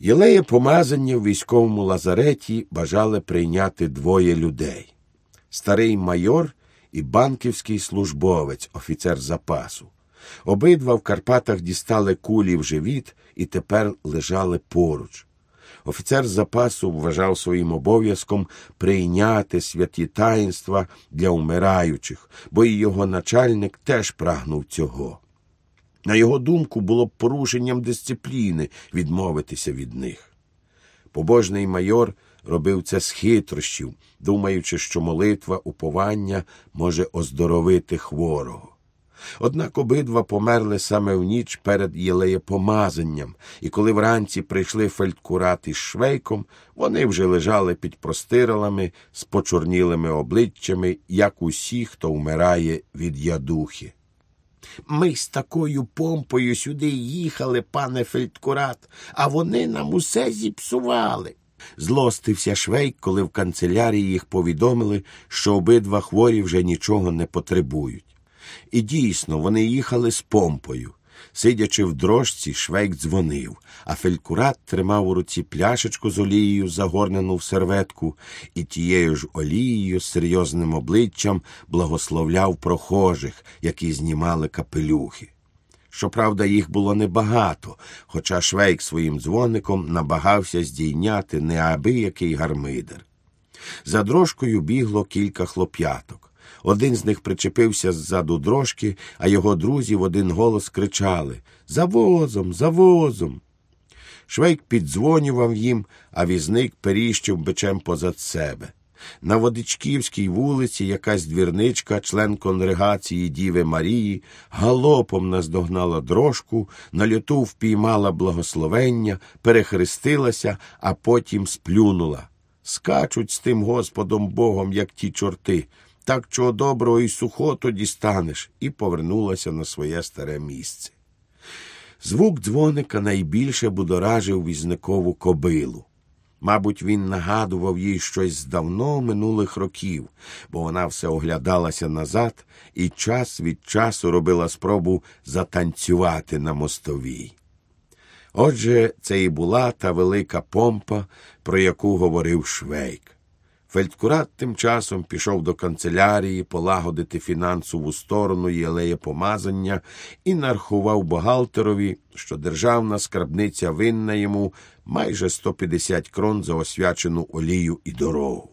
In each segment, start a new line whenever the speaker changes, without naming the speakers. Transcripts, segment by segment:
Єлеє помазання в військовому лазареті бажали прийняти двоє людей – старий майор і банківський службовець, офіцер запасу. Обидва в Карпатах дістали кулі в живіт і тепер лежали поруч. Офіцер запасу вважав своїм обов'язком прийняти святі таїнства для умираючих, бо і його начальник теж прагнув цього. На його думку, було б порушенням дисципліни відмовитися від них. Побожний майор робив це з хитрощів, думаючи, що молитва уповання може оздоровити хворого. Однак обидва померли саме в ніч перед єлеєпомазанням, і коли вранці прийшли фельдкурат із Швейком, вони вже лежали під простиралами з почорнілими обличчями, як усі, хто вмирає від ядухи. «Ми з такою помпою сюди їхали, пане фельдкурат, а вони нам усе зіпсували». Злостився Швейк, коли в канцелярії їх повідомили, що обидва хворі вже нічого не потребують. І дійсно, вони їхали з помпою. Сидячи в дрожці, Швейк дзвонив, а фельдкурат тримав у руці пляшечку з олією, загорнену в серветку, і тією ж олією з серйозним обличчям благословляв прохожих, які знімали капелюхи. Щоправда, їх було небагато, хоча Швейк своїм дзвоником намагався здійняти неабиякий гармидер. За дрожкою бігло кілька хлоп'яток. Один з них причепився ззаду дрожки, а його друзі в один голос кричали «За возом! За возом!». Швейк піддзвонював їм, а візник періщив бичем позад себе. На Водичківській вулиці якась двірничка, член конгрегації Діви Марії, галопом наздогнала дрожку, на льоту впіймала благословення, перехрестилася, а потім сплюнула. «Скачуть з тим Господом Богом, як ті чорти. Так чого доброго і сухоту дістанеш», і повернулася на своє старе місце. Звук дзвоника найбільше будоражив візникову кобилу. Мабуть, він нагадував їй щось з давно минулих років, бо вона все оглядалася назад і час від часу робила спробу затанцювати на мостовій. Отже, це і була та велика помпа, про яку говорив Швейк. Фельдкурат тим часом пішов до канцелярії полагодити фінансову сторону єлеєпомазання і нарахував бухгалтерові, що державна скарбниця винна йому майже 150 крон за освячену олію і дорогу.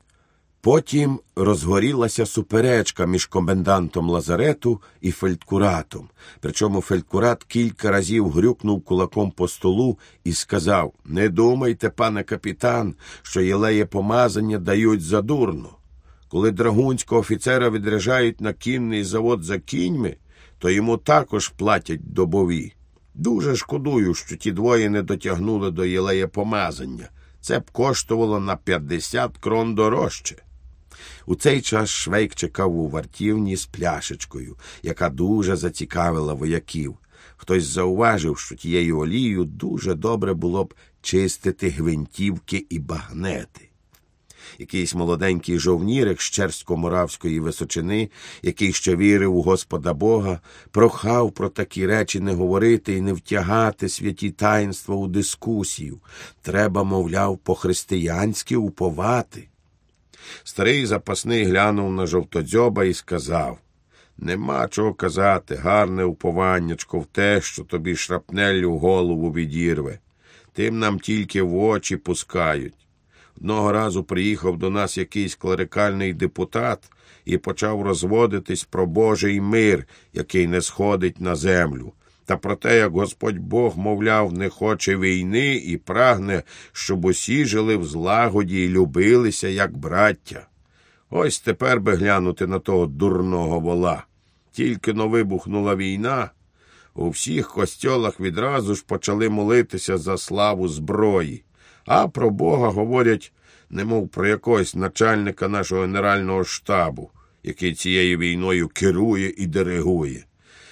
Потім розгорілася суперечка між комендантом лазарету і фельдкуратом, причому фельдкурат кілька разів грюкнув кулаком по столу і сказав «Не думайте, пане капітан, що єлеєпомазання дають задурно. Коли драгунського офіцера відряджають на кінний завод за кіньми, то йому також платять добові. Дуже шкодую, що ті двоє не дотягнули до єлеєпомазання. Це б коштувало на 50 крон дорожче». У цей час Швейк чекав у вартівні з пляшечкою, яка дуже зацікавила вояків. Хтось зауважив, що тією олією дуже добре було б чистити гвинтівки і багнети. Якийсь молоденький жовнірик з Черсько-Моравської Височини, який ще вірив у Господа Бога, прохав про такі речі не говорити і не втягати святі таїнства у дискусію. Треба, мовляв, по-християнськи уповати. Старий запасний глянув на жовтодзьоба і сказав «Нема чого казати, гарне упованнячко в те, що тобі шрапнеллю голову відірве. Тим нам тільки в очі пускають. Одного разу приїхав до нас якийсь клерикальний депутат і почав розводитись про Божий мир, який не сходить на землю. Та про те, як Господь Бог, мовляв, не хоче війни і прагне, щоб усі жили в злагоді і любилися, як браття. Ось тепер би глянути на того дурного вола. Тільки-но вибухнула війна, у всіх костьолах відразу ж почали молитися за славу зброї. А про Бога говорять, немов про якогось начальника нашого генерального штабу, який цією війною керує і диригує.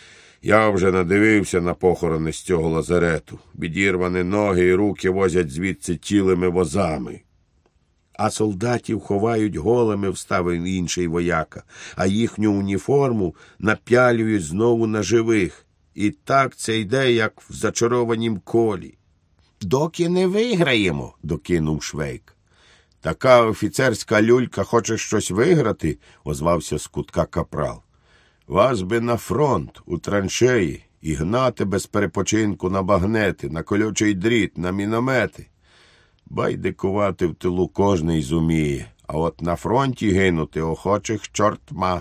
Я вже надивився на похорони з цього лазарету. Відірвані ноги і руки возять звідси цілими возами. А солдатів ховають голими, вставив інший вояка, а їхню уніформу напялюють знову на живих. І так це йде, як в зачарованім колі. доки не виграємо, докинув Швейк. Така офіцерська люлька хоче щось виграти, озвався з кутка капрал. Вас би на фронт, у траншеї, і гнати без перепочинку на багнети, на колючий дріт, на міномети. Байдикувати в тилу кожний зуміє, а от на фронті гинути охочих чортма.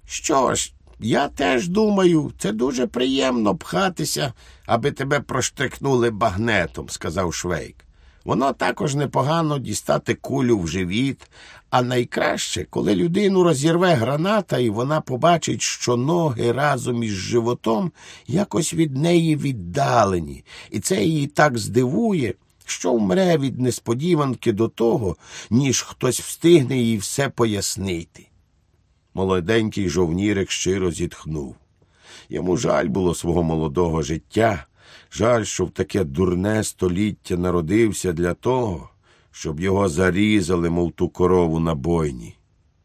Що ж, я теж думаю, це дуже приємно пхатися, аби тебе проштрикнули багнетом, сказав Швейк. Воно також непогано дістати кулю в живіт, а найкраще, коли людину розірве граната, і вона побачить, що ноги разом із животом якось від неї віддалені, і це її так здивує, що вмре від несподіванки до того, ніж хтось встигне їй все пояснити. Молоденький жовнірик щиро зітхнув. Йому жаль було свого молодого життя, жаль, що в таке дурне століття народився для того, щоб його зарізали, мов ту корову на бойні.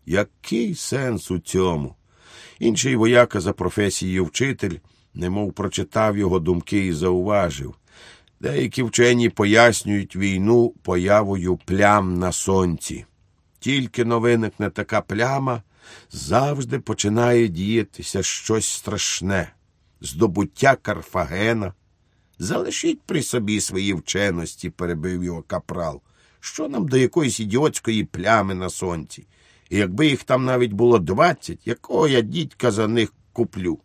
Який сенс у цьому? Інший вояка за професією вчитель, немов прочитав його думки і зауважив. Деякі вчені пояснюють війну появою плям на сонці. Тільки-но виникне така пляма, завжди починає діятися щось страшне. Здобуття Карфагена. Залишіть при собі свої вченості, перебив його капрал. Що нам до якоїсь ідіотської плями на сонці? І якби їх там навіть було 20, якого я дідька за них куплю?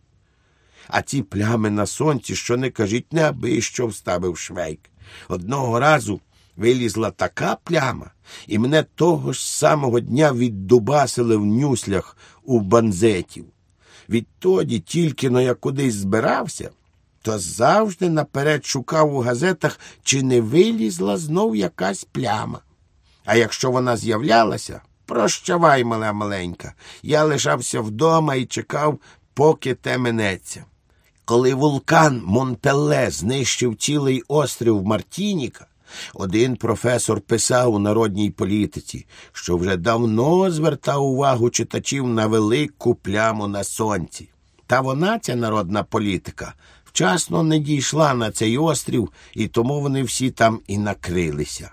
А ці плями на сонці, що не кажіть, не аби що, вставив Швейк. Одного разу вилізла така пляма, і мене того ж самого дня віддубасили в нюслях у банзетів. Відтоді, тільки-но я кудись збирався, то завжди наперед шукав у газетах, чи не вилізла знов якась пляма. А якщо вона з'являлася, прощавай, моя маленька, я лишався вдома і чекав, поки те минеться. Коли вулкан Монпелле знищив цілий острів Мартініка, один професор писав у народній політиці, що вже давно звертав увагу читачів на велику пляму на сонці. Та вона, ця народна політика, вчасно не дійшла на цей острів, і тому вони всі там і накрилися.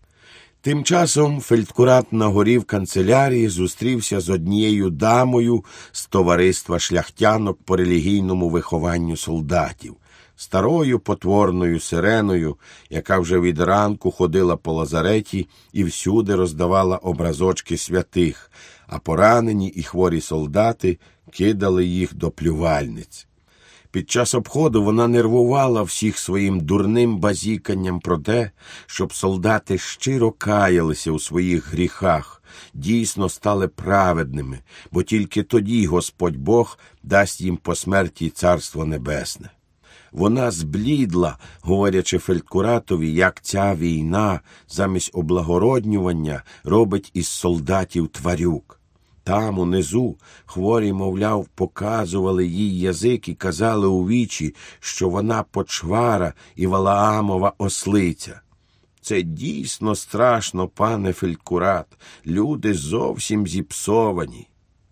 Тим часом фельдкурат на горі в канцелярії зустрівся з однією дамою з товариства шляхтянок по релігійному вихованню солдатів, старою потворною сиреною, яка вже від ранку ходила по лазареті і всюди роздавала образочки святих, а поранені і хворі солдати кидали їх до плювальниць. Під час обходу вона нервувала всіх своїм дурним базіканням про те, щоб солдати щиро каялися у своїх гріхах, дійсно стали праведними, бо тільки тоді Господь Бог дасть їм по смерті Царство Небесне. Вона зблідла, говорячи фельдкуратові, як ця війна замість облагороднювання робить із солдатів тварюк. Там, унизу, хворі, мовляв, показували їй язик і казали у вічі, що вона почвара і Валаамова ослиця. Це дійсно страшно, пане фельдкурат, люди зовсім зіпсовані.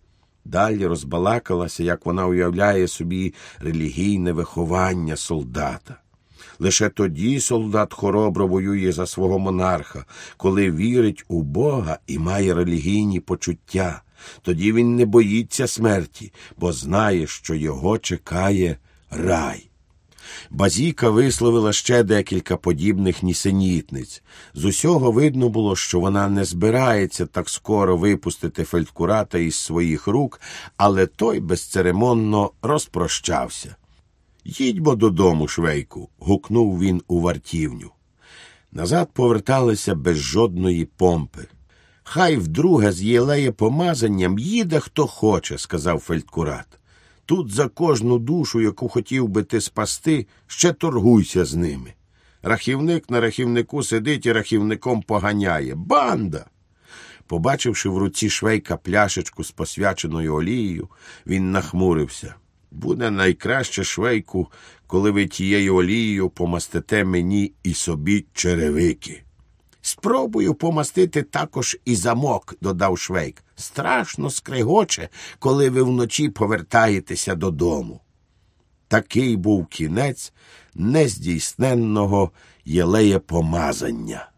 Далі розбалакалася, як вона уявляє собі релігійне виховання солдата. Лише тоді солдат хоробро воює за свого монарха, коли вірить у Бога і має релігійні почуття. Тоді він не боїться смерті, бо знає, що його чекає рай. Базіка висловила ще декілька подібних нісенітниць. З усього видно було, що вона не збирається так скоро випустити фельдкурата із своїх рук, але той безцеремонно розпрощався. «Їдьмо додому, Швейку», – гукнув він у вартівню. Назад поверталися без жодної помпи. «Хай вдруге з єлеє помазанням їде хто хоче», – сказав фельдкурат. «Тут за кожну душу, яку хотів би ти спасти, ще торгуйся з ними. Рахівник на рахівнику сидить і рахівником поганяє. Банда!» Побачивши в руці Швейка пляшечку з посвяченою олією, він нахмурився. «Буде найкраще, Швейку, коли ви тією олією помастите мені і собі черевики». «Спробую помастити також і замок», – додав Швейк. «Страшно скрегоче, коли ви вночі повертаєтеся додому». Такий був кінець нездійсненного єлеє помазання.